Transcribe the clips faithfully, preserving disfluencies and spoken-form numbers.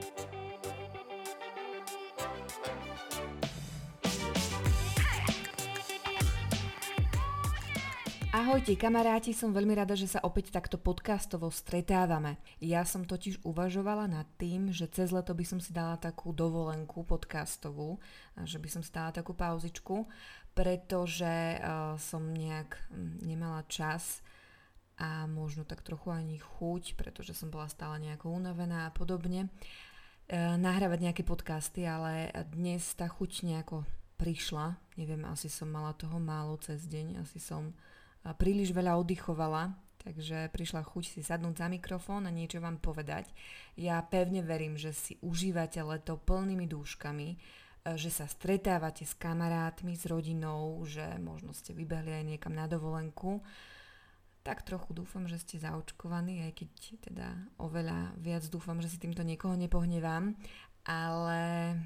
Ahojte kamaráti, som veľmi rada, že sa opäť takto podcastovo stretávame. Ja som totiž uvažovala nad tým, že cez leto by som si dala takú dovolenku podcastovú, že by som si dala takú pauzičku, pretože uh, som nejak nemala čas a možno tak trochu ani chuť, pretože som bola stále nejako unavená a podobne, uh, nahrávať nejaké podcasty, ale dnes tá chuť nejako prišla. Neviem, asi som mala toho málo cez deň, asi som a príliš veľa oddychovala, takže prišla chuť si sadnúť za mikrofón a niečo vám povedať. Ja pevne verím, že si užívate leto plnými dúškami, že sa stretávate s kamarátmi, s rodinou, že možno ste vybehli aj niekam na dovolenku. Tak trochu dúfam, že ste zaočkovaní, aj keď teda oveľa viac dúfam, že si týmto niekoho nepohnevám, ale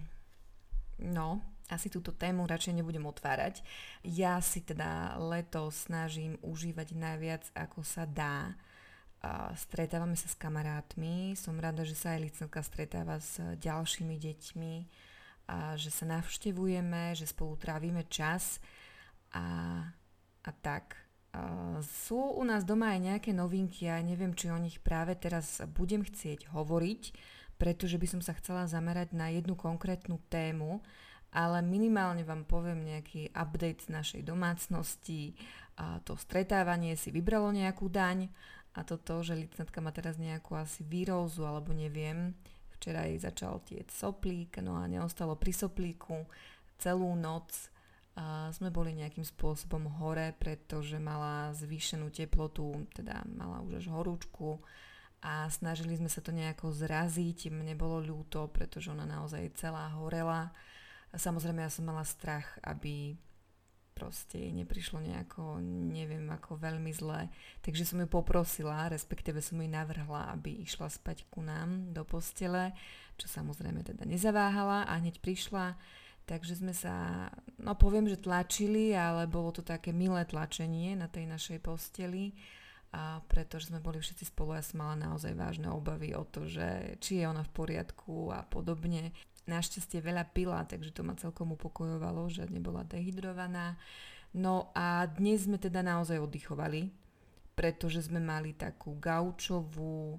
no, asi túto tému radšej nebudem otvárať. Ja si teda leto snažím užívať najviac, ako sa dá. Stretávame sa s kamarátmi. Som rada, že sa aj licencka stretáva s ďalšími deťmi. A že sa navštevujeme, že spolu trávime čas. A, a tak. A sú u nás doma aj nejaké novinky. Ja neviem, či o nich práve teraz budem chcieť hovoriť, pretože by som sa chcela zamerať na jednu konkrétnu tému, ale minimálne vám poviem nejaký update z našej domácnosti. A to stretávanie si vybralo nejakú daň a toto, že licentka má teraz nejakú asi výrozu, alebo neviem. Včera jej začal tiec soplík, no a neostalo pri soplíku celú noc. A sme boli nejakým spôsobom hore, pretože mala zvýšenú teplotu, teda mala už až horúčku a snažili sme sa to nejako zraziť. Mne bolo ľúto, pretože ona naozaj celá horela. Samozrejme, ja som mala strach, aby proste jej neprišlo nejako, neviem, ako veľmi zle. Takže som ju poprosila, respektíve som jej navrhla, aby išla spať ku nám do postele, čo samozrejme teda nezaváhala a hneď prišla. Takže sme sa, no poviem, že tlačili, ale bolo to také milé tlačenie na tej našej posteli, a pretože sme boli všetci spolu, ja som mala naozaj vážne obavy o to, že či je ona v poriadku a podobne. Našťastie veľa pila, takže to ma celkom upokojovalo, že nebola dehydrovaná. No a dnes sme teda naozaj oddychovali, pretože sme mali takú gaučovú,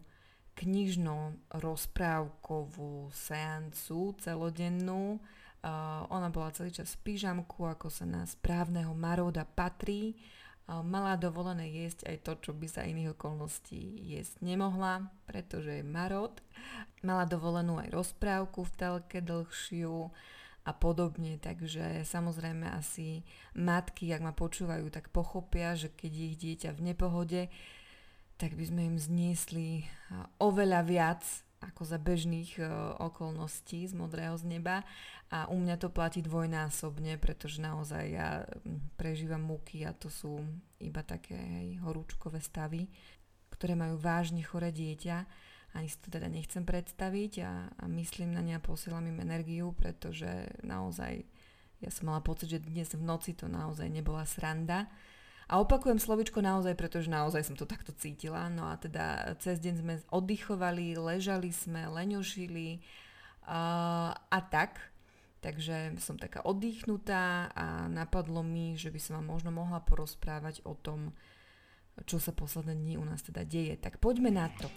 knižno-rozprávkovú seancu celodennú. Uh, ona bola celý čas v pyžamku, ako sa na správneho maróda patrí. Uh, mala dovolené jesť aj to, čo by za iných okolností jesť nemohla, pretože je maród. Mala dovolenú aj rozprávku v telke dlhšiu a podobne, takže samozrejme asi matky, ak ma počúvajú, tak pochopia, že keď je ich dieťa v nepohode, tak by sme im zniesli oveľa viac ako za bežných okolností z modrého z neba a u mňa to platí dvojnásobne, pretože naozaj ja prežívam múky a to sú iba také hej, horúčkové stavy, ktoré majú vážne choré dieťa. Ani si to teda nechcem predstaviť a, a myslím na ne a posielam im energiu, pretože naozaj ja som mala pocit, že dnes v noci to naozaj nebola sranda. A opakujem slovičko naozaj, pretože naozaj som to takto cítila. No a teda cez deň sme oddychovali, ležali sme, leňošili a, a tak. Takže som taká oddychnutá a napadlo mi, že by som vám možno mohla porozprávať o tom, čo sa posledné dni u nás teda deje. Tak poďme na to.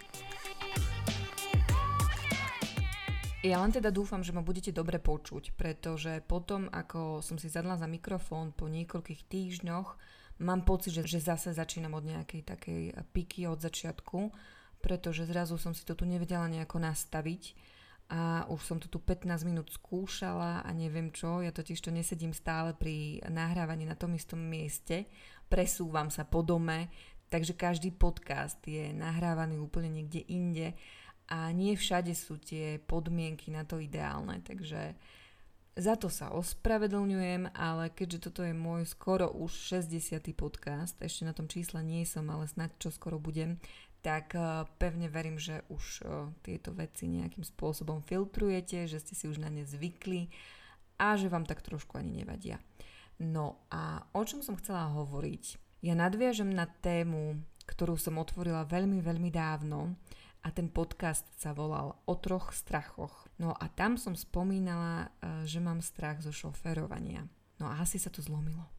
Ja len teda dúfam, že ma budete dobre počuť, pretože potom, ako som si zadla za mikrofón po niekoľkých týždňoch, mám pocit, že, že zase začínam od nejakej takej piky od začiatku, pretože zrazu som si to tu nevedela nejako nastaviť a už som to tu pätnásť minút skúšala a neviem čo, ja totiž to nesedím stále pri nahrávaní na tom istom mieste, presúvam sa po dome, takže každý podcast je nahrávaný úplne niekde inde a nie všade sú tie podmienky na to ideálne, takže za to sa ospravedlňujem, ale keďže toto je môj skoro už šesťdesiaty podcast, ešte na tom čísle nie som, ale snad čo skoro budem, tak pevne verím, že už tieto veci nejakým spôsobom filtrujete, že ste si už na ne zvykli a že vám tak trošku ani nevadia. No a o čom som chcela hovoriť? Ja nadviažem na tému, ktorú som otvorila veľmi, veľmi dávno a ten podcast sa volal O troch strachoch. No a tam som spomínala, že mám strach zo šoférovania. No a asi sa to zlomilo.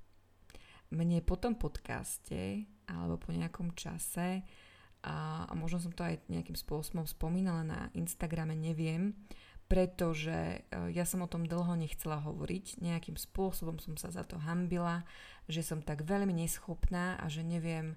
Mne po tom podcaste alebo po nejakom čase a, a možno som to aj nejakým spôsobom spomínala na Instagrame, neviem, pretože ja som o tom dlho nechcela hovoriť. Nejakým spôsobom som sa za to hanbila, že som tak veľmi neschopná a že neviem,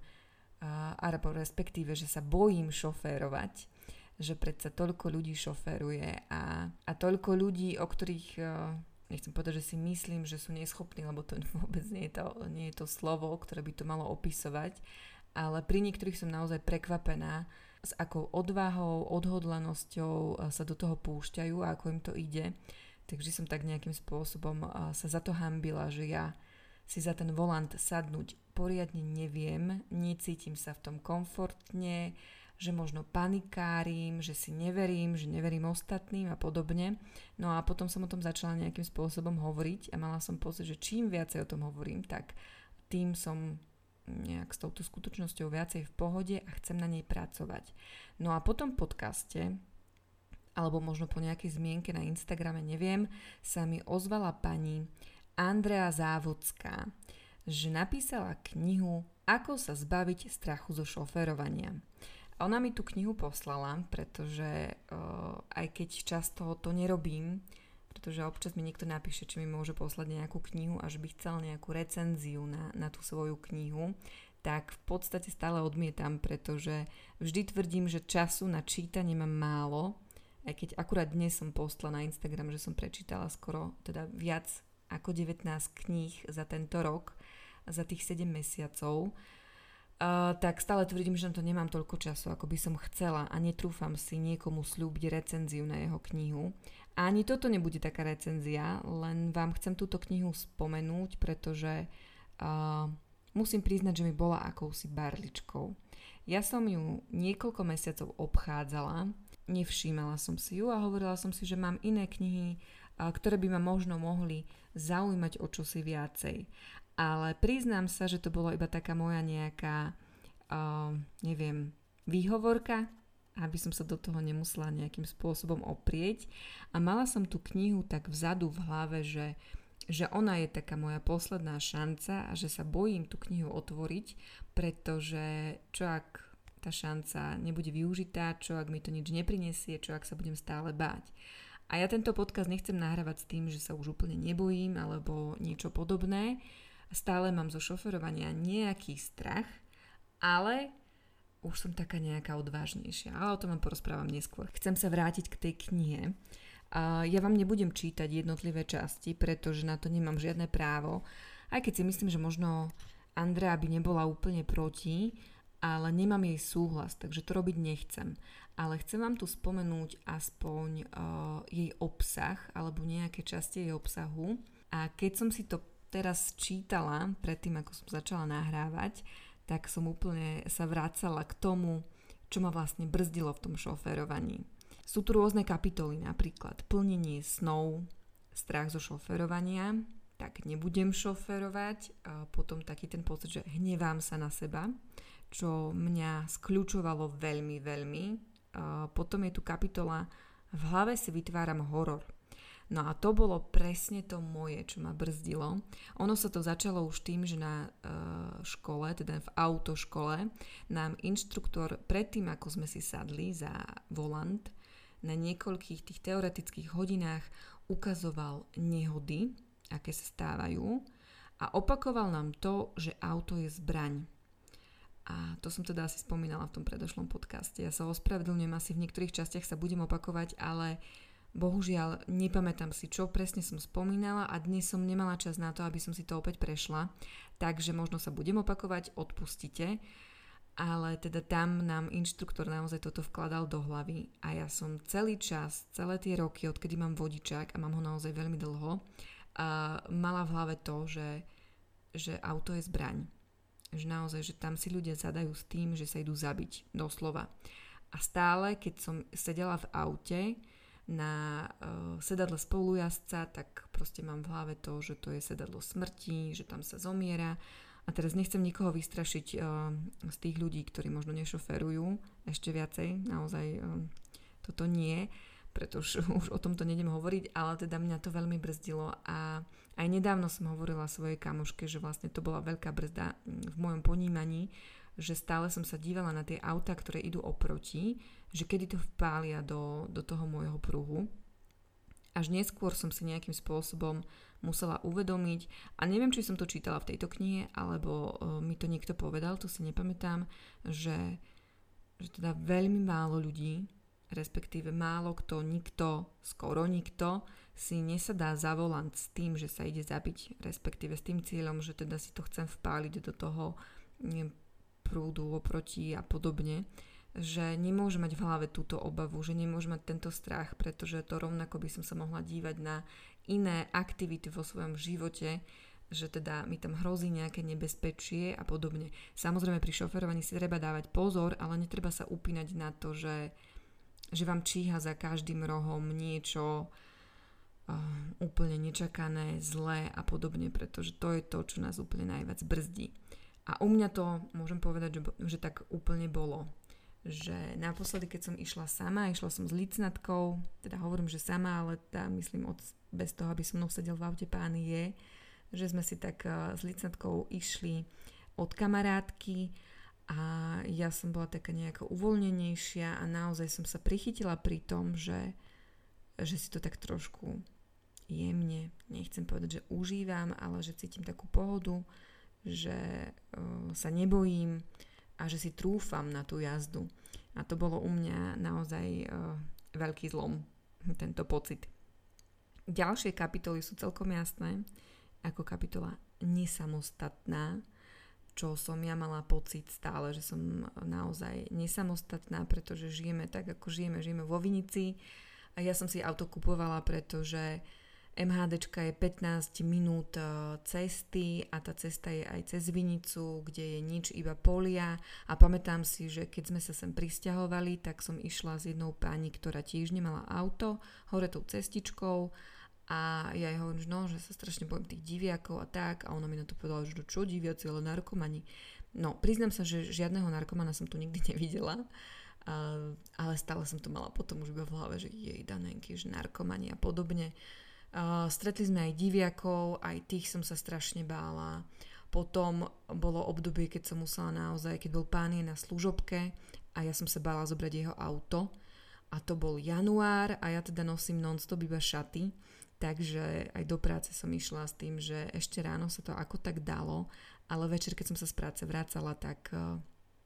alebo respektíve, že sa bojím šoférovať, že predsa toľko ľudí šoféruje a, a toľko ľudí, o ktorých, nechcem povedať, že si myslím, že sú neschopní, lebo to vôbec nie je to, nie je to slovo, ktoré by to malo opisovať, ale pri niektorých som naozaj prekvapená, s akou odvahou, odhodlanosťou sa do toho púšťajú a ako im to ide. Takže som tak nejakým spôsobom sa za to hanbila, že ja si za ten volant sadnúť poriadne neviem, necítim sa v tom komfortne, že možno panikárim, že si neverím, že neverím ostatným a podobne. No a potom som o tom začala nejakým spôsobom hovoriť a mala som pocit, že čím viacej o tom hovorím, tak tým som nejak s touto skutočnosťou viacej v pohode a chcem na nej pracovať. No a po tom podcaste, alebo možno po nejakej zmienke na Instagrame, neviem, sa mi ozvala pani Andrea Závodská, že napísala knihu Ako sa zbaviť strachu zo šoférovania. A ona mi tú knihu poslala, pretože uh, aj keď často to nerobím, pretože občas mi niekto napíše, či mi môže poslať nejakú knihu a že by chcel nejakú recenziu na, na tú svoju knihu, tak v podstate stále odmietam, pretože vždy tvrdím, že času na čítanie mám málo, aj keď akurát dnes som postla na Instagram, že som prečítala skoro teda viac ako devätnásť kníh za tento rok, za tých sedem mesiacov, Uh, tak stále tvrdím, že na to nemám toľko času, ako by som chcela a netrúfam si niekomu sľúbiť recenziu na jeho knihu. A ani toto nebude taká recenzia, len vám chcem túto knihu spomenúť, pretože uh, musím priznať, že mi bola akousi barličkou. Ja som ju niekoľko mesiacov obchádzala, nevšímala som si ju a hovorila som si, že mám iné knihy, uh, ktoré by ma možno mohli zaujímať o čosi viacej. Ale priznám sa, že to bolo iba taká moja nejaká, uh, neviem, výhovorka, aby som sa do toho nemusela nejakým spôsobom oprieť. A mala som tú knihu tak vzadu v hlave, že, že ona je taká moja posledná šanca a že sa bojím tú knihu otvoriť, pretože čo ak tá šanca nebude využitá, čo ak mi to nič neprinesie, čo ak sa budem stále báť. A ja tento podcast nechcem nahrávať s tým, že sa už úplne nebojím alebo niečo podobné. Stále mám zo šoferovania nejaký strach, ale už som taká nejaká odvážnejšia. Ale o tom vám porozprávam neskôr. Chcem sa vrátiť k tej knihe. Ja vám nebudem čítať jednotlivé časti, pretože na to nemám žiadne právo. Aj keď si myslím, že možno Andrea by nebola úplne proti, ale nemám jej súhlas, takže to robiť nechcem. Ale chcem vám tu spomenúť aspoň uh, jej obsah, alebo nejaké časti jej obsahu. A keď som si to teraz čítala, predtým ako som začala nahrávať, tak som úplne sa vracala k tomu, čo ma vlastne brzdilo v tom šoférovaní. Sú tu rôzne kapitoly, napríklad plnenie snov, strach zo šoférovania, tak nebudem šoférovať, a potom taký ten pocit, že hnevám sa na seba, čo mňa skľučovalo veľmi, veľmi. A potom je tu kapitola v hlave si vytváram horor. No a to bolo presne to moje, čo ma brzdilo. Ono sa to začalo už tým, že na uh, škole, teda v autoškole, nám inštruktor predtým, ako sme si sadli za volant, na niekoľkých tých teoretických hodinách ukazoval nehody, aké sa stávajú, a opakoval nám to, že auto je zbraň. A to som teda asi spomínala v tom predošlom podcaste. Ja sa ospravedlňujem, asi v niektorých častiach sa budem opakovať, ale bohužiaľ nepamätám si, čo presne som spomínala a dnes som nemala čas na to, aby som si to opäť prešla. Takže možno sa budem opakovať, odpustite. Ale teda tam nám inštruktor naozaj toto vkladal do hlavy a ja som celý čas, celé tie roky, odkedy mám vodičák a mám ho naozaj veľmi dlho, a mala v hlave to, že, že auto je zbraň. Že naozaj, že tam si ľudia zadajú s tým, že sa idú zabiť, doslova. A stále, keď som sedela v aute na uh, sedadle spolujazdca, tak proste mám v hlave to, že to je sedadlo smrti, že tam sa zomiera A teraz nechcem nikoho vystrašiť uh, z tých ľudí, ktorí možno nešoferujú ešte viacej, naozaj uh, toto nie, pretože už o tomto nejdem hovoriť, ale teda mňa to veľmi brzdilo a aj nedávno som hovorila svojej kamoške, že vlastne to bola veľká brzda v mojom ponímaní, že stále som sa dívala na tie autá, ktoré idú oproti, že kedy to vpália do, do toho môjho pruhu. Až neskôr som si nejakým spôsobom musela uvedomiť, a neviem, či som to čítala v tejto knihe, alebo uh, mi to niekto povedal, to si nepamätám, že, že teda veľmi málo ľudí, respektíve málo kto, nikto, skoro nikto, si nesadá za volant s tým, že sa ide zabiť, respektíve s tým cieľom, že teda si to chcem vpáliť do toho neviem, prúdu oproti a podobne, že nemôže mať v hlave túto obavu, že nemôže mať tento strach, pretože to rovnako by som sa mohla dívať na iné aktivity vo svojom živote, že teda mi tam hrozí nejaké nebezpečie a podobne. Samozrejme pri šoferovaní si treba dávať pozor, ale netreba sa upínať na to, že, že vám číha za každým rohom niečo uh, úplne nečakané, zlé a podobne, pretože to je to, čo nás úplne najviac brzdí. A u mňa to môžem povedať, že, že tak úplne bolo. Že naposledy, keď som išla sama, išla som s licnatkou, teda hovorím, že sama, ale tá, myslím, od, bez toho, aby so mnou sedel v aute pán je, že sme si tak uh, s licnatkou išli od kamarátky a ja som bola taká nejako uvoľnenejšia a naozaj som sa prichytila pri tom, že, že si to tak trošku jemne, nechcem povedať, že užívam, ale že cítim takú pohodu, že uh, sa nebojím a že si trúfam na tú jazdu. A to bolo u mňa naozaj uh, veľký zlom, tento pocit. Ďalšie kapitoly sú celkom jasné, ako kapitola nesamostatná, čo som ja mala pocit stále, že som naozaj nesamostatná, pretože žijeme tak, ako žijeme, žijeme vo Vinici a ja som si auto kupovala, pretože MHDčka je pätnásť minút cesty a tá cesta je aj cez Vinicu, kde je nič, iba polia a pamätám si, že keď sme sa sem prisťahovali, tak som išla s jednou pani, ktorá tiež nemala auto, hore tou cestičkou a ja jej hovorím, že no, že sa strašne bojím tých diviakov a tak a ona mi na to povedala, že čo diviaci, ale narkomani. No, priznám sa, že žiadneho narkomana som tu nikdy nevidela, uh, ale stále som to mala potom už iba v hlave, že jej danenky, že narkomani a podobne. Uh, stretli sme aj diviakov, aj tých som sa strašne bála. Potom bolo obdobie, keď som musela naozaj, keď bol pán je na služobke a ja som sa bála zobrať jeho auto a to bol január a ja teda nosím non-stop iba šaty, takže aj do práce som išla s tým, že ešte ráno sa to ako tak dalo, ale večer, keď som sa z práce vracala, tak uh,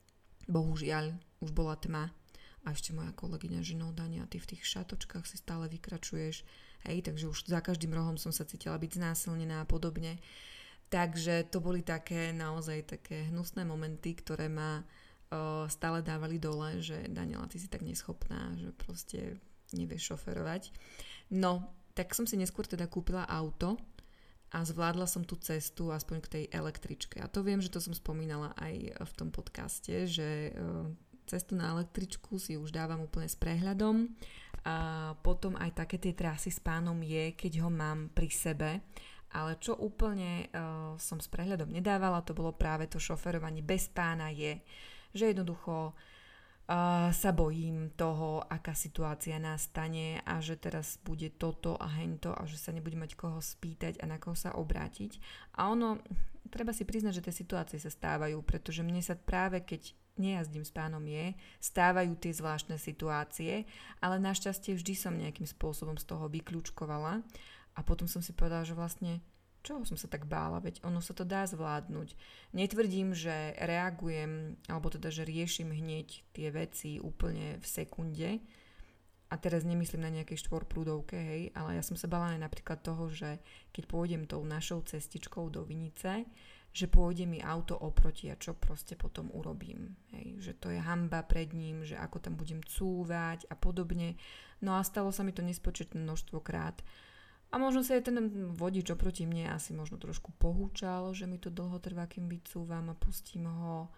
bohužiaľ už bola tma a ešte moja kolegyňa, že no Dania, ty v tých šatočkách si stále vykračuješ. Hej, takže už za každým rohom som sa cítila byť znásilnená a podobne. Takže to boli také naozaj také hnusné momenty, ktoré ma uh, stále dávali dole, že Daniela, ty si tak neschopná, že proste nevieš šoferovať. No, tak som si neskôr teda kúpila auto a zvládla som tú cestu aspoň k tej električke. A to viem, že to som spomínala aj v tom podcaste, že uh, cestu na električku si už dávam úplne s prehľadom. A potom aj také tie trasy s pánom je, keď ho mám pri sebe. Ale čo úplne uh, som s prehľadom nedávala, to bolo práve to šoferovanie bez pána je, že jednoducho uh, sa bojím toho, aká situácia nastane a že teraz bude toto a hento a že sa nebude mať koho spýtať a na koho sa obrátiť. A ono, treba si priznať, že tie situácie sa stávajú, pretože mne sa práve keď nejazdím s pánom je, stávajú tie zvláštne situácie, ale našťastie vždy som nejakým spôsobom z toho vykľúčkovala a potom som si povedala, že vlastne čoho som sa tak bála, veď ono sa to dá zvládnuť. Netvrdím, že reagujem, alebo teda, že riešim hneď tie veci úplne v sekunde a teraz nemyslím na nejakej štvorprúdovke, hej, ale ja som sa bála aj napríklad toho, že keď pôjdem tou našou cestičkou do Vinice, že pôjde mi auto oproti a čo proste potom urobím. Hej, že to je hanba pred ním, že ako tam budem cúvať a podobne. No a stalo sa mi to nespočetné množstvo krát. A možno sa aj ten vodič oproti mne asi možno trošku pohúčal, že mi to dlho trvá, kým vycúvam a pustím ho.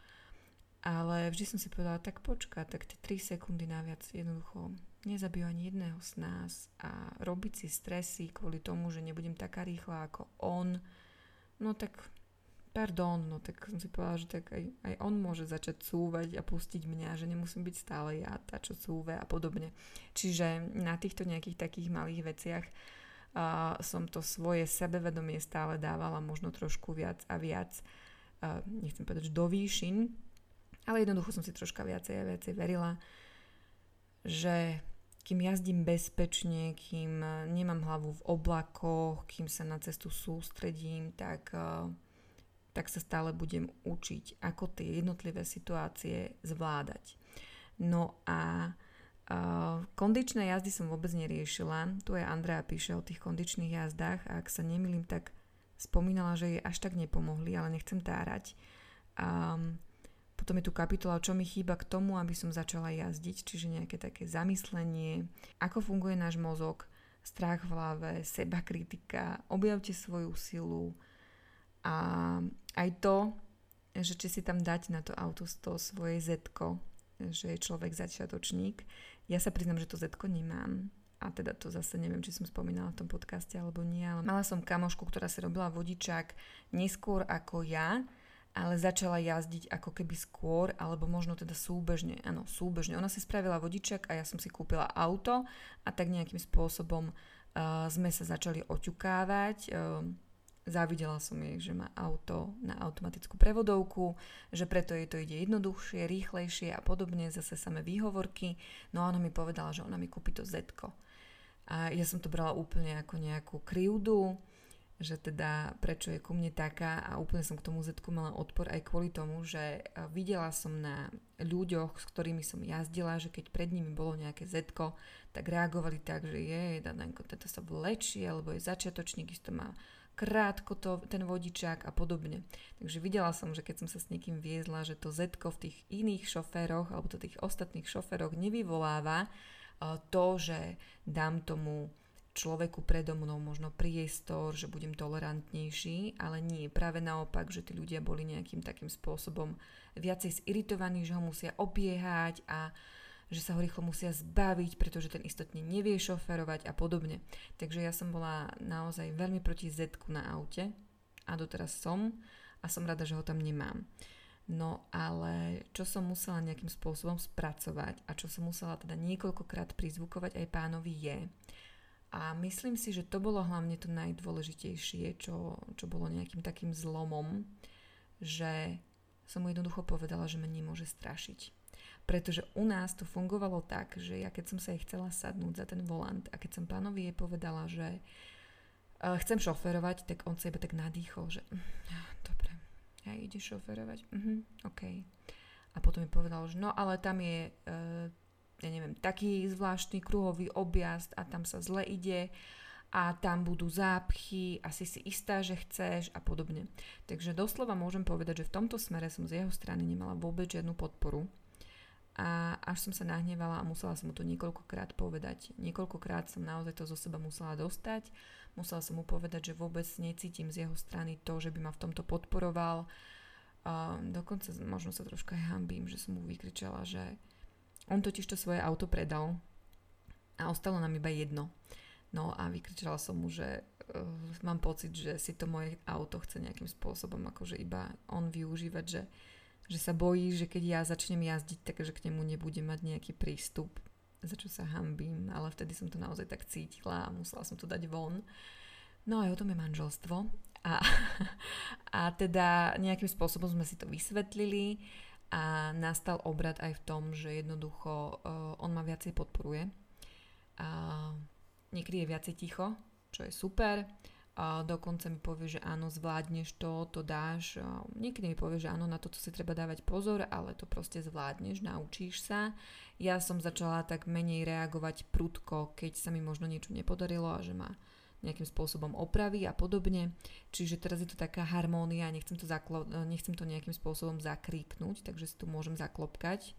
Ale vždy som si povedala, tak počka, tak tie tri sekundy naviac jednoducho nezabijú ani jedného z nás a robiť si stresy kvôli tomu, že nebudem taká rýchla ako on, no tak pardon, no tak som si povedala, že tak aj, aj on môže začať cúvať a pustiť mňa, že nemusím byť stále ja tá, čo cúve a podobne. Čiže na týchto nejakých takých malých veciach uh, som to svoje sebevedomie stále dávala možno trošku viac a viac, uh, nechcem povedať, že do výšin, ale jednoducho som si troška viacej a viacej verila, že kým jazdím bezpečne, kým nemám hlavu v oblakoch, kým sa na cestu sústredím, tak, tak sa stále budem učiť, ako tie jednotlivé situácie zvládať. No a uh, kondičné jazdy som vôbec neriešila. Tu je Andrea píše o tých kondičných jazdách a ak sa nemýlim, tak spomínala, že jej až tak nepomohli, ale nechcem tárať. Um, Potom je tu kapitola, čo mi chýba k tomu, aby som začala jazdiť, čiže nejaké také zamyslenie, ako funguje náš mozog, strach v hlave, sebakritika, objavte svoju silu a aj to, že či si tam dať na to auto to svoje zetko, že je človek začiatočník. Ja sa priznám, že to zetko nemám. A teda to zase neviem, či som spomínala v tom podcaste alebo nie, ale mala som kamošku, ktorá si robila vodičák neskôr ako ja, ale začala jazdiť ako keby skôr, alebo možno teda súbežne. Áno, súbežne. Ona si spravila vodičak a ja som si kúpila auto a tak nejakým spôsobom uh, sme sa začali oťukávať. Uh, závidela som jej, že má auto na automatickú prevodovku, že preto jej to ide jednoduchšie, rýchlejšie a podobne, zase samé výhovorky. No a ona mi povedala, že ona mi kúpi to zetko. A ja som to brala úplne ako nejakú krivdu, že teda prečo je ku mne taká a úplne som k tomu zetku mala odpor aj kvôli tomu, že videla som na ľuďoch, s ktorými som jazdila, že keď pred nimi bolo nejaké zetko, tak reagovali tak, že je, Danko, tento sa vlečí, alebo je začiatočník, isto má krátko to, ten vodičák a podobne. Takže videla som, že keď som sa s niekým viezla, že to zetko v tých iných šoféroch alebo to tých ostatných šoféroch nevyvoláva to, že dám tomu človeku predo mnou možno priestor, že budem tolerantnejší, ale nie, práve naopak, že tí ľudia boli nejakým takým spôsobom viacej ziritovaní, že ho musia obiehať a že sa ho rýchlo musia zbaviť, pretože ten istotne nevie šoferovať a podobne. Takže ja som bola naozaj veľmi proti zetku na aute a doteraz som a som rada, že ho tam nemám. No ale čo som musela nejakým spôsobom spracovať a čo som musela teda niekoľkokrát prizvukovať aj pánovi je, a myslím si, že to bolo hlavne to najdôležitejšie, čo, čo bolo nejakým takým zlomom, že som mu jednoducho povedala, že ma nemôže strašiť. Pretože u nás to fungovalo tak, že ja keď som sa jej chcela sadnúť za ten volant a keď som pánovi jej povedala, že uh, chcem šoferovať, tak on sa iba tak nadýchol, že uh, dobre, ja ideš šoferovať, uh-huh, OK. A potom mi povedal, že no ale tam je... Uh, ja neviem, taký zvláštny kruhový objazd a tam sa zle ide a tam budú zápchy a si si istá, že chceš a podobne. Takže doslova môžem povedať, že v tomto smere som z jeho strany nemala vôbec žiadnu podporu a až som sa nahnevala a musela som mu to niekoľkokrát povedať. Niekoľkokrát som naozaj to zo seba musela dostať, musela som mu povedať, že vôbec necítim z jeho strany to, že by ma v tomto podporoval. A dokonca možno sa troška aj hanbím, že som mu vykričala, že on totiž to svoje auto predal a ostalo nám iba jedno. No a vykričala som mu, že uh, mám pocit, že si to moje auto chce nejakým spôsobom akože iba on využívať, že, že sa bojí, že keď ja začnem jazdiť, takže k nemu nebudem mať nejaký prístup, za čo sa hanbím, ale vtedy som to naozaj tak cítila a musela som to dať von. No aj o tom je manželstvo. A, a teda nejakým spôsobom sme si to vysvetlili a nastal obrad aj v tom, že jednoducho uh, on ma viacej podporuje. Uh, niekedy je viacej ticho, čo je super. Uh, dokonca mi povie, že áno, zvládneš to, to dáš. Uh, niekedy mi povie, že áno, na toto si treba dávať pozor, ale to proste zvládneš, naučíš sa. Ja som začala tak menej reagovať prudko, keď sa mi možno niečo nepodarilo a že ma nejakým spôsobom opraví a podobne. Čiže teraz je to taká harmónia, nechcem to, zaklo- nechcem to nejakým spôsobom zakríknuť, takže si tu môžem zaklopkať,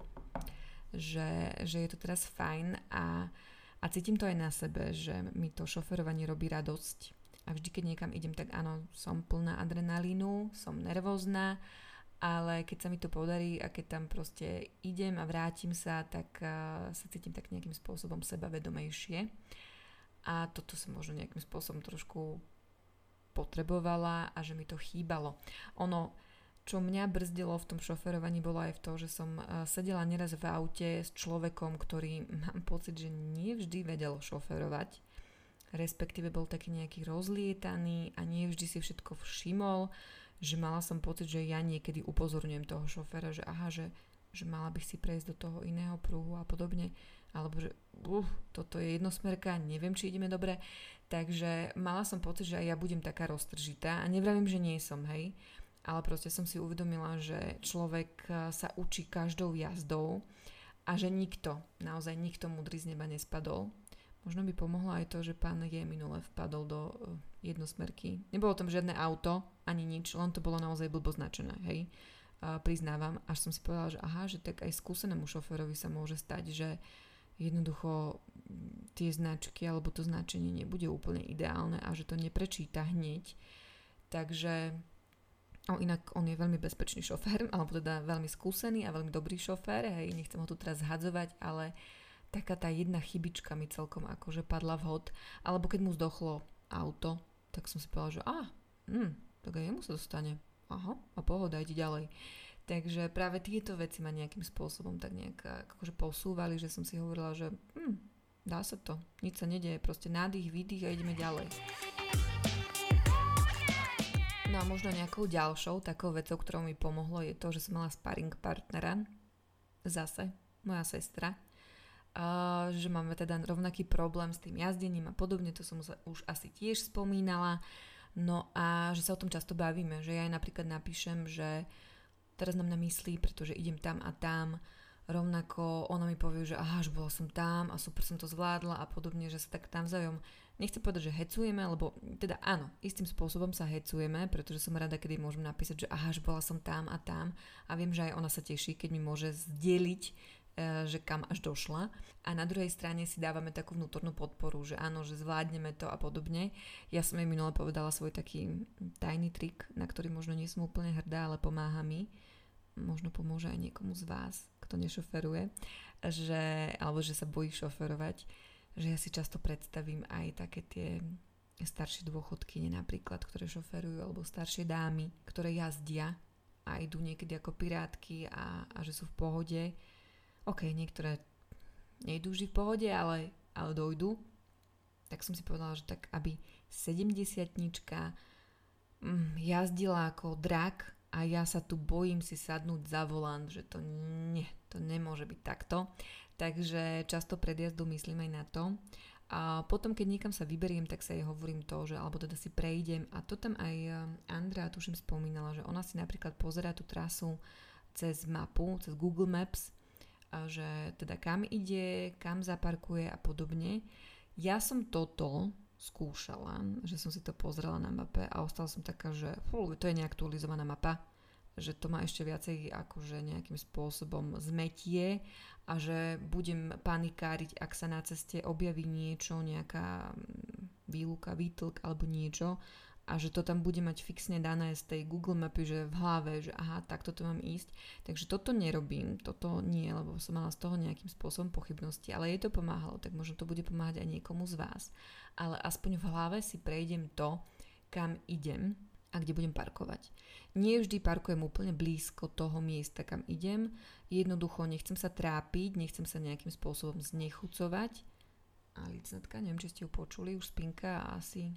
že, že je to teraz fajn a, a cítim to aj na sebe, že mi to šoferovanie robí radosť. A vždy, keď niekam idem, tak áno, som plná adrenalínu, som nervózna, ale keď sa mi to podarí a keď tam proste idem a vrátim sa, tak uh, sa cítim tak nejakým spôsobom sebavedomejšie. A toto sa možno nejakým spôsobom trošku potrebovala a že mi to chýbalo. Ono, čo mňa brzdilo v tom šoferovaní, bolo aj v to, že som sedela neraz v aute s človekom, ktorý mám pocit, že nie vždy vedel šoferovať, respektíve bol taký nejaký rozlietaný a nie vždy si všetko všimol, že mala som pocit, že ja niekedy upozorňujem toho šoféra, že aha, že, že mala bych si prejsť do toho iného pruhu a podobne, alebo že uh, toto je jednosmerka, neviem, či ideme dobre. Takže mala som pocit, že aj ja budem taká roztržitá a nevravím, že nie som, hej, ale proste som si uvedomila, že človek sa učí každou jazdou a že nikto, naozaj nikto múdry z neba nespadol. Možno by pomohlo aj to, že pán je minule vpadol do uh, jednosmerky. Nebolo tam žiadne auto, ani nič, len to bolo naozaj blbo značené, hej. Uh, priznávam, až som si povedala, že aha, že tak aj skúsenému šoférovi sa môže stať, že jednoducho tie značky alebo to značenie nebude úplne ideálne a že to neprečíta hneď. Takže o, inak on je veľmi bezpečný šofér, alebo teda veľmi skúsený a veľmi dobrý šofér, hej, nechcem ho tu teraz zhadzovať, ale taká tá jedna chybička mi celkom akože padla vhod, alebo keď mu zdochlo auto, tak som si povedala, že á, hm, tak aj jemu sa dostane. Aha, a pohoda, ide ďalej. Takže práve tieto veci ma nejakým spôsobom tak nejak akože posúvali, že som si hovorila, že hm, dá sa to, nič sa nedieje, proste nádych, výdych a ideme ďalej. No a možno nejakou ďalšou takou vecou, ktorou mi pomohlo, je to, že som mala sparring partnera, zase moja sestra, uh, že máme teda rovnaký problém s tým jazdením a podobne, to som už asi tiež spomínala, no a že sa o tom často bavíme, že ja aj napríklad napíšem, že teraz nám na myslí, pretože idem tam a tam, rovnako ona mi povie, že aha, že bola som tam a super som to zvládla a podobne, že sa tak navzájom, nechcem povedať, že hecujeme, lebo teda áno, istým spôsobom sa hecujeme, pretože som rada, kedy môžem napísať, že aha, že bola som tam a tam a viem, že aj ona sa teší, keď mi môže zdieľiť, že kam až došla. A na druhej strane si dávame takú vnútornú podporu, že áno, že zvládneme to a podobne. Ja som jej minule povedala svoj taký tajný trik, na ktorý možno nie som úplne hrdá, ale pomáha mi. Možno pomôže aj niekomu z vás, kto nešoferuje, že, alebo že sa bojí šoferovať, že ja si často predstavím aj také tie staršie dôchodkyne napríklad, ktoré šoferujú, alebo staršie dámy, ktoré jazdia a idú niekedy ako pirátky a, a že sú v pohode. OK, niektoré nejdú vždy v pohode, ale, ale dojdú. Tak som si povedala, že tak aby sedemdesiatnička mm, jazdila ako drak a ja sa tu bojím si sadnúť za volant, že to nie, to nemôže byť takto. Takže často pred jazdou myslím aj na to. A potom, keď niekam sa vyberiem, tak sa jej hovorím to, že alebo teda si prejdem. A to tam aj Andrea, tuším, spomínala, že ona si napríklad pozerá tú trasu cez mapu, cez Google Maps, a že teda kam ide, kam zaparkuje a podobne. Ja som toto skúšala, že som si to pozrela na mape a ostala som taká, že fú, to je neaktualizovaná mapa, že to ma ešte viacej akože nejakým spôsobom zmetie a že budem panikáriť, ak sa na ceste objaví niečo, nejaká výluka, výtlk alebo niečo a že to tam bude mať fixne dané z tej Google mapy, že v hlave, že aha, takto to mám ísť. Takže toto nerobím, toto nie, lebo som mala z toho nejakým spôsobom pochybnosti, ale jej to pomáhalo, tak možno to bude pomáhať aj niekomu z vás. Ale aspoň v hlave si prejdem to, kam idem a kde budem parkovať. Nie vždy parkujem úplne blízko toho miesta, kam idem. Jednoducho nechcem sa trápiť, nechcem sa nejakým spôsobom znechucovať. A licnatka, neviem, či ste ju počuli, už spinka a asi...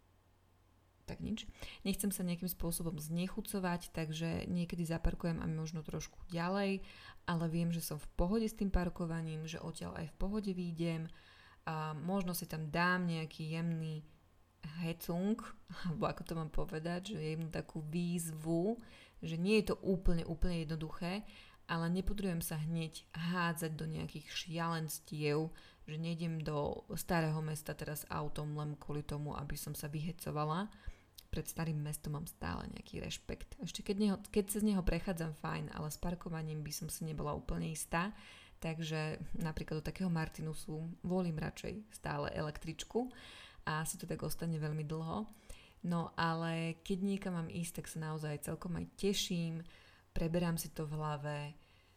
tak nič. Nechcem sa nejakým spôsobom znechucovať, takže niekedy zaparkujem a možno trošku ďalej, ale viem, že som v pohode s tým parkovaním, že odtiaľ aj v pohode výjdem a možno si tam dám nejaký jemný hecung, alebo ako to mám povedať, že jemnú takú výzvu, že nie je to úplne, úplne jednoduché, ale nepotrebujem sa hneď hádzať do nejakých šialenstiev, že nejdem do starého mesta teraz autom len kvôli tomu, aby som sa vyhecovala. Pred starým mestom mám stále nejaký rešpekt. Ešte keď, neho, keď cez neho prechádzam fajn, ale s parkovaním by som si nebola úplne istá. Takže napríklad do takého Martinusu volím radšej stále električku a asi to tak ostane veľmi dlho. No ale keď niekam mám ísť, tak sa naozaj celkom aj teším, preberám si to v hlave,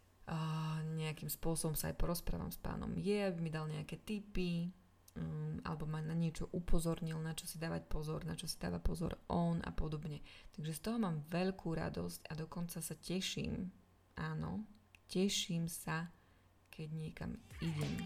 uh, nejakým spôsobom sa aj porozprávam s pánom je, aby mi dal nejaké tipy, um, alebo ma na niečo upozornil, na čo si dávať pozor, na čo si dáva pozor on a podobne. Takže z toho mám veľkú radosť a dokonca sa teším, áno, teším sa, keď niekam idem.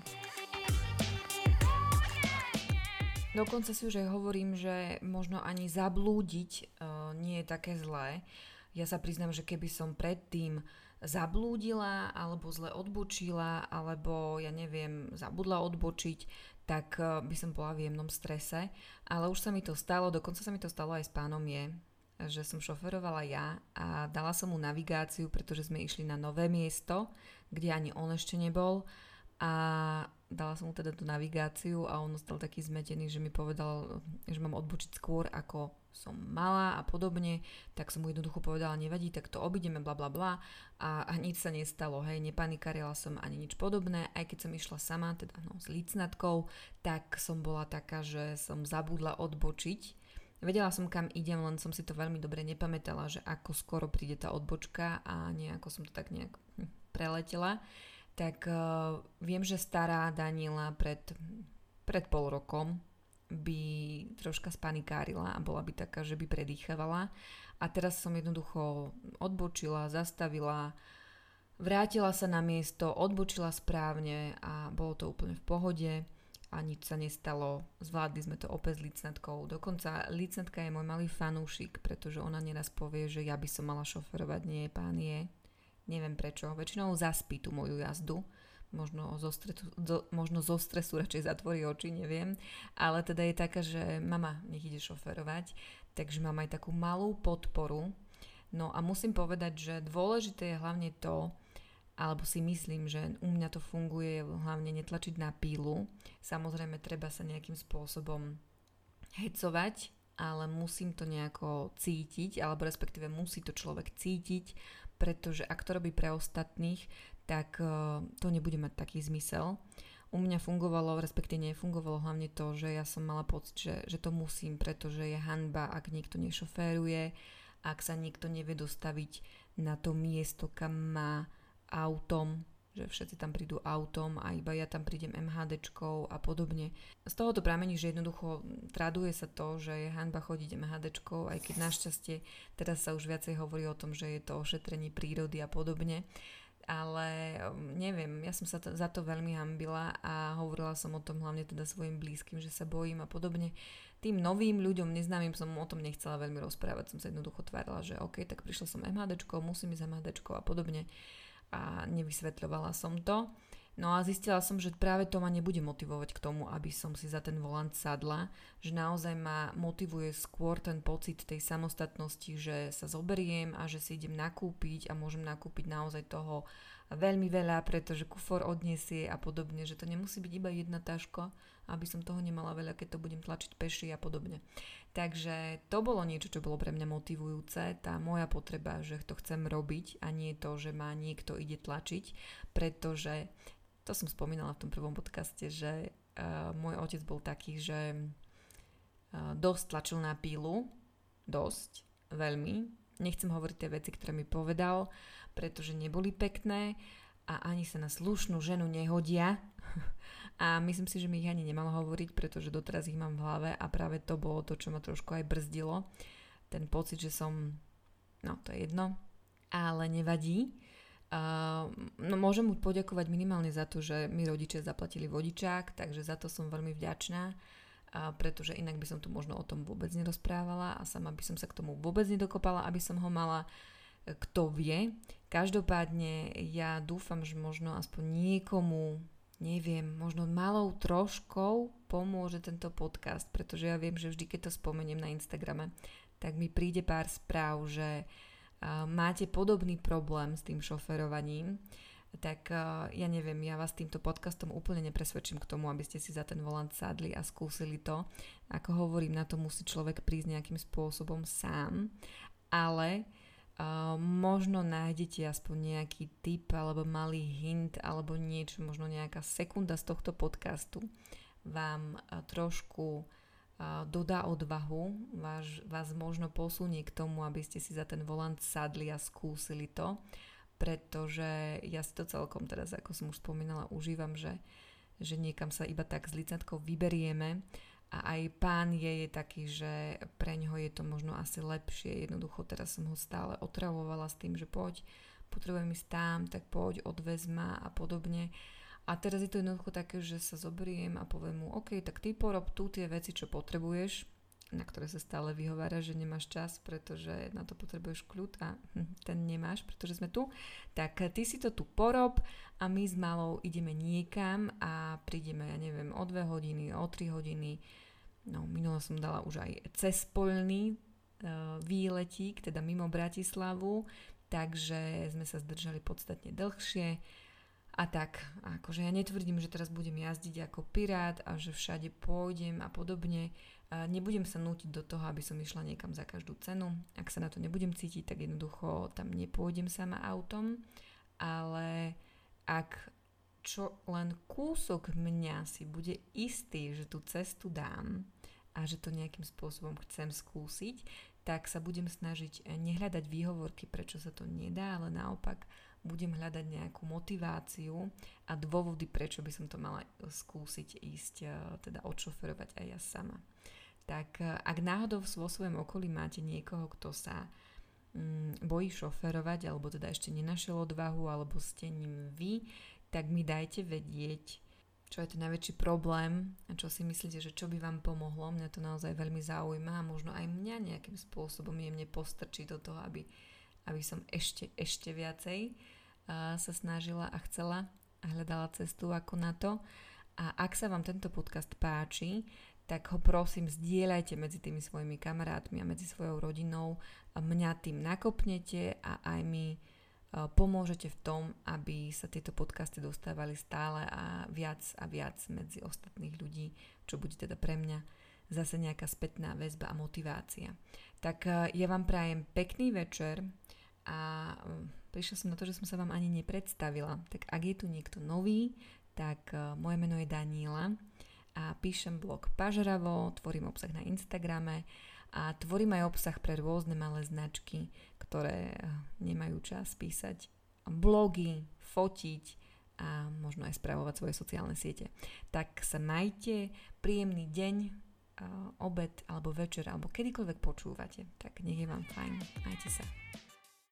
Dokonca si už aj hovorím, že možno ani zablúdiť uh, nie je také zlé. Ja sa priznám, že keby som predtým zablúdila, alebo zle odbočila, alebo ja neviem, zabudla odbočiť, tak by som bola v jemnom strese. Ale už sa mi to stalo, dokonca sa mi to stalo aj s pánom Je, že som šoferovala ja a dala som mu navigáciu, pretože sme išli na nové miesto, kde ani on ešte nebol a dala som mu teda tú navigáciu a on ostal taký zmetený, že mi povedal, že mám odbočiť skôr ako som mala a podobne, tak som mu jednoducho povedala, nevadí, tak to obideme, bla bla bla a, a nič sa nestalo, hej, nepanikarila som ani nič podobné, aj keď som išla sama, teda no, s lícnatkou, tak som bola taká, že som zabudla odbočiť. Vedela som, kam idem, len som si to veľmi dobre nepamätala, že ako skoro príde tá odbočka a nejako som to tak nejak hm, preletela. Tak uh, viem, že stará Daniela pred, pred pol rokom by troška spanikárila a bola by taká, že by predýchávala. A teraz som jednoducho odbočila, zastavila, vrátila sa na miesto, odbočila správne a bolo to úplne v pohode a nič sa nestalo. Zvládli sme to opäť s lícnatkou. Dokonca lícnatka je môj malý fanúšik, pretože ona neraz povie, že ja by som mala šoferovať, nie pán Je. Neviem prečo. Väčšinou zaspí tú moju jazdu. Možno zo, stresu, zo, možno zo stresu radšej zatvorí oči, neviem. Ale teda je taká, že mama, nech ide šoferovať. Takže mám aj takú malú podporu. No a musím povedať, že dôležité je hlavne to, alebo si myslím, že u mňa to funguje hlavne netlačiť na pílu. Samozrejme, treba sa nejakým spôsobom hecovať, ale musím to nejako cítiť, alebo respektíve musí to človek cítiť, pretože ak to robí pre ostatných, tak uh, to nebude mať taký zmysel. U mňa fungovalo, respektíve nefungovalo hlavne to, že ja som mala pocit, že, že to musím, pretože je hanba, ak niekto nešoféruje, ak sa niekto nevie dostaviť na to miesto, kam má autom, že všetci tam prídu autom a iba ja tam prídem MHDčkou a podobne. Z toho to pramení, že jednoducho traduje sa to, že je hanba chodiť MHDčkou, aj keď našťastie teraz sa už viacej hovorí o tom, že je to ošetrenie prírody a podobne. Ale neviem, ja som sa to, za to veľmi hanbila a hovorila som o tom hlavne teda svojim blízkym, že sa bojím a podobne. Tým novým ľuďom, neznámym, som o tom nechcela veľmi rozprávať, som sa jednoducho tvárila, že OK, tak prišla som MHDčkou, musím ísť MHDčkou a podobne. A nevysvetľovala som to. No a zistila som, že práve to ma nebude motivovať k tomu, aby som si za ten volant sadla, že naozaj ma motivuje skôr ten pocit tej samostatnosti, že sa zoberiem a že si idem nakúpiť a môžem nakúpiť naozaj toho veľmi veľa, pretože kufor odniesie a podobne, že to nemusí byť iba jedna taška, aby som toho nemala veľa, keď to budem tlačiť peši a podobne. Takže to bolo niečo, čo bolo pre mňa motivujúce, tá moja potreba, že to chcem robiť a nie to, že ma niekto ide tlačiť, pretože to som spomínala v tom prvom podcaste, že uh, môj otec bol taký, že uh, dosť tlačil na pílu, dosť, veľmi. Nechcem hovoriť tie veci, ktoré mi povedal, pretože neboli pekné a ani sa na slušnú ženu nehodia. A myslím si, že mi ich ani nemal hovoriť, pretože doteraz ich mám v hlave a práve to bolo to, čo ma trošku aj brzdilo. Ten pocit, že som, no to je jedno, ale nevadí. Uh, no môžem mu poďakovať minimálne za to, že mi rodičia zaplatili vodičák, takže za to som veľmi vďačná, uh, pretože inak by som tu možno o tom vôbec nerozprávala a sama by som sa k tomu vôbec nedokopala, aby som ho mala. Kto vie. Každopádne ja dúfam, že možno aspoň niekomu, neviem, možno malou troškou pomôže tento podcast, pretože ja viem, že vždy, keď to spomeniem na Instagrame, tak mi príde pár správ, že uh, máte podobný problém s tým šoferovaním, tak uh, ja neviem, ja vás týmto podcastom úplne nepresvedčím k tomu, aby ste si za ten volant sadli a skúsili to. Ako hovorím, na to musí človek prísť nejakým spôsobom sám, ale Uh, možno nájdete aspoň nejaký tip alebo malý hint alebo niečo, možno nejaká sekunda z tohto podcastu vám uh, trošku uh, dodá odvahu, vás, vás možno posunie k tomu, aby ste si za ten volant sadli a skúsili to, pretože ja si to celkom teraz, ako som už spomínala, užívam, že, že niekam sa iba tak s licátkou vyberieme a aj pán je, je taký, že pre ňoho je to možno asi lepšie. Jednoducho teraz som ho stále otravovala s tým, že poď, potrebujem ísť tam, tak poď, odvez ma a podobne. A teraz je to jednoducho také, že sa zoberiem a poviem mu, OK, tak ty porob tu tie veci, čo potrebuješ, na ktoré sa stále vyhovára, že nemáš čas, pretože na to potrebuješ kľud a ten nemáš, pretože sme tu. Tak ty si to tu porob a my s malou ideme niekam a prídeme, ja neviem, o dve hodiny, o tri hodiny. No, minulo som dala už aj cezpoľný uh, výletík, teda mimo Bratislavu, takže sme sa zdržali podstatne dlhšie. A tak, akože ja netvrdím, že teraz budem jazdiť ako pirát a že všade pôjdem a podobne. Nebudem sa nútiť do toho, aby som išla niekam za každú cenu. Ak sa na to nebudem cítiť, tak jednoducho tam nepôjdem sama autom. Ale ak čo len kúsok mňa si bude istý, že tú cestu dám a že to nejakým spôsobom chcem skúsiť, tak sa budem snažiť nehľadať výhovorky, prečo sa to nedá, ale naopak budem hľadať nejakú motiváciu a dôvody, prečo by som to mala skúsiť ísť, teda odšoferovať aj ja sama. Tak ak náhodou vo svojom okolí máte niekoho, kto sa mm, bojí šoferovať, alebo teda ešte nenašiel odvahu, alebo ste ním vy, tak mi dajte vedieť, čo je ten najväčší problém a čo si myslíte, že čo by vám pomohlo. Mňa to naozaj veľmi zaujíma a možno aj mňa nejakým spôsobom jemne postrčí do toho, aby aby som ešte, ešte viacej uh, sa snažila a chcela a hľadala cestu ako na to. A ak sa vám tento podcast páči, tak ho prosím zdieľajte medzi tými svojimi kamarátmi a medzi svojou rodinou. Mňa tým nakopnete a aj mi uh, pomôžete v tom, aby sa tieto podcasty dostávali stále a viac a viac medzi ostatných ľudí, čo bude teda pre mňa zase nejaká spätná väzba a motivácia. Tak uh, ja vám prajem pekný večer a prišla som na to, že som sa vám ani nepredstavila. Tak ak je tu niekto nový, tak uh, moje meno je Daniela a píšem blog Pažravo, tvorím obsah na Instagrame a tvorím aj obsah pre rôzne malé značky, ktoré uh, nemajú čas písať blogy, fotiť a možno aj spravovať svoje sociálne siete. Tak sa majte, príjemný deň, uh, obed alebo večer alebo kedykoľvek počúvate. Tak nech je vám fajn. Majte sa.